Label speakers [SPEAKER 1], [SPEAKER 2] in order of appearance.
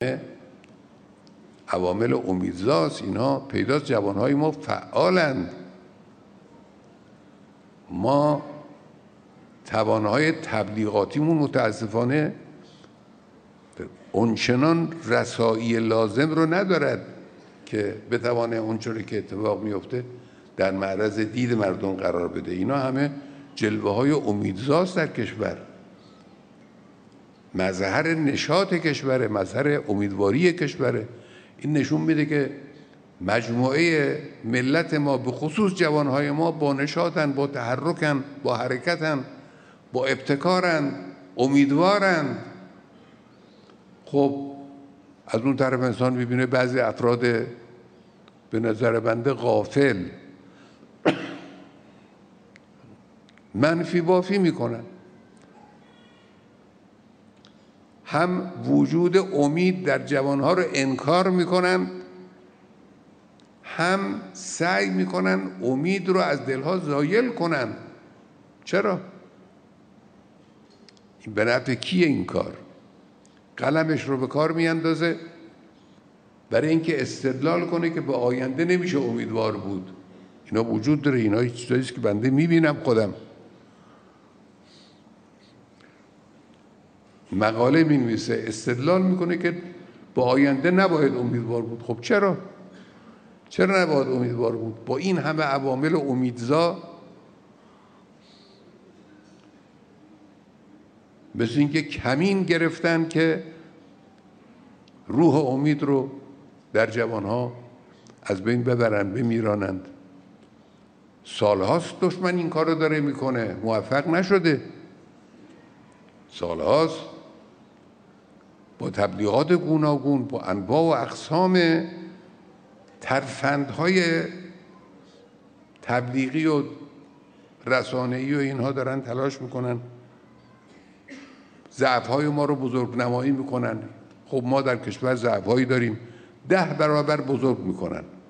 [SPEAKER 1] عوامل امیدزاست. اینها پیداست جوانهای ما فعالند. ما توانهای تبلیغاتیمون متاسفانه اونچنان رسایی لازم رو ندارد که بتوانه اونچوری که اتفاق میفته در معرض دید مردم قرار بده. اینا همه جلوه های امیدزاست در کشور، مظهر نشاط کشوره، مظهر امیدواری کشوره. این نشون میده که مجموعه ملت ما به خصوص جوانهای ما با نشاطن، با تحرکن، با حرکتن، با ابتکارن، امیدوارن. خب از اون طرف انسان میبینه بعضی افراد به نظر بنده غافل منفی بافی میکنن. هم وجود امید در جوانها رو انکار میکنن، هم سعی میکنن امید رو از دلها زایل کنن. چرا؟ این به نفع کیه این کار؟ قلمش رو به کار میاندازه برای اینکه استدلال کنه که به آینده نمیشه امیدوار بود. اینا وجود داره، اینا چیزاییست که بنده میبینم خودم. مقاله مینویسه، استدلال میکنه که با آینده نباید امیدوار بود. خب چرا نباید امیدوار بود؟ با این همه عوامل امیدزا مثل اینکه کمین گرفتن که روح امید رو در جوانها از بین ببرن، بمیرانند. سالهاست دشمن این کار رو داره میکنه، موفق نشده. سالهاست با تبلیغات گوناگون، با انواع و اقسام ترفندهای تبلیغی و رسانه‌ای و اینها دارن تلاش میکنن ضعف‌های ما رو بزرگ نمایی میکنن. خب ما در کشور ضعف‌هایی داریم، 10 برابر بزرگ میکنن.